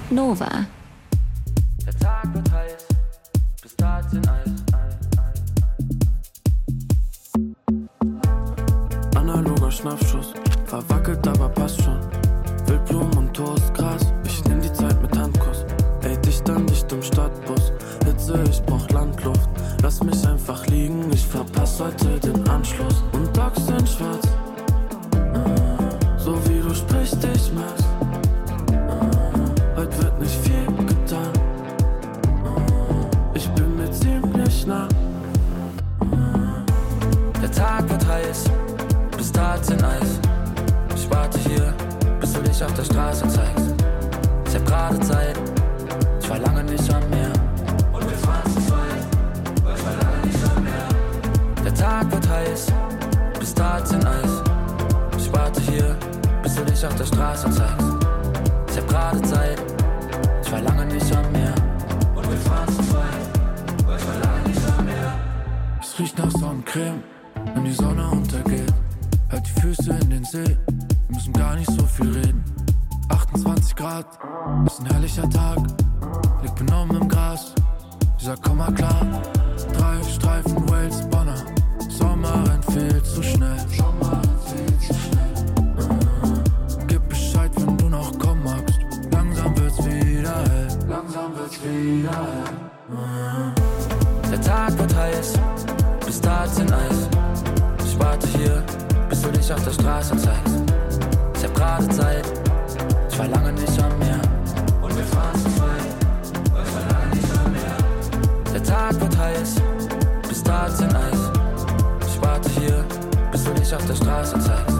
Nova. Der Tag wird heiß, Pistazien Eis. Analoger Schnappschuss, verwackelt, aber passt schon. Wildblumen und Toastgras, ich nehm die Zeit mit Handkuss. Ey, dicht an dicht im Stadtbus, Hitze, ich brauch Landluft. Lass mich einfach liegen, ich verpass heute den Anschluss. Und Docs sind schwarz, so wie du sprichst, ich mag's. Heute wird nicht viel getan, ich bin mir ziemlich nah. Der Tag wird heiß, Pistazien-Eis. Ich warte hier, bis du dich auf der Straße zeigst. Ich hab gerade Zeit, ich war lange nicht am Meer. Und wir fahren zu zweit, weil ich war lange nicht am Meer. Der Tag wird heiß, Pistazien-Eis. Ich warte hier, bis du dich auf der Straße zeigst. Ich hab gerade Zeit, ich war lange nicht am Meer. Und wir fahren zu zweit, weil ich war lange nicht am Meer. Es riecht nach Sonnencreme, wenn die Sonne untergeht. Halt die Füße in den See, wir müssen gar nicht so viel reden. 28 Grad, ist ein herrlicher Tag. Lieg benommen im Gras, dieser Komma klar. 3 Streifen Wales, Bonner. Sommer rennt viel zu schnell. Gib Bescheid, wenn du noch kommen magst. Langsam wird's wieder hell. Der Tag wird heiß, Pistazien-Eis. Ich warte hier, bis du dich auf der Straße zeigst. Ich hab gerade Zeit, ich war lange nicht am Meer. Und wir fahren zu zweit, weil ich war lange nicht am Meer. Der Tag wird heiß, Pistazien-Eis. Ich warte hier, bis du dich auf der Straße zeigst.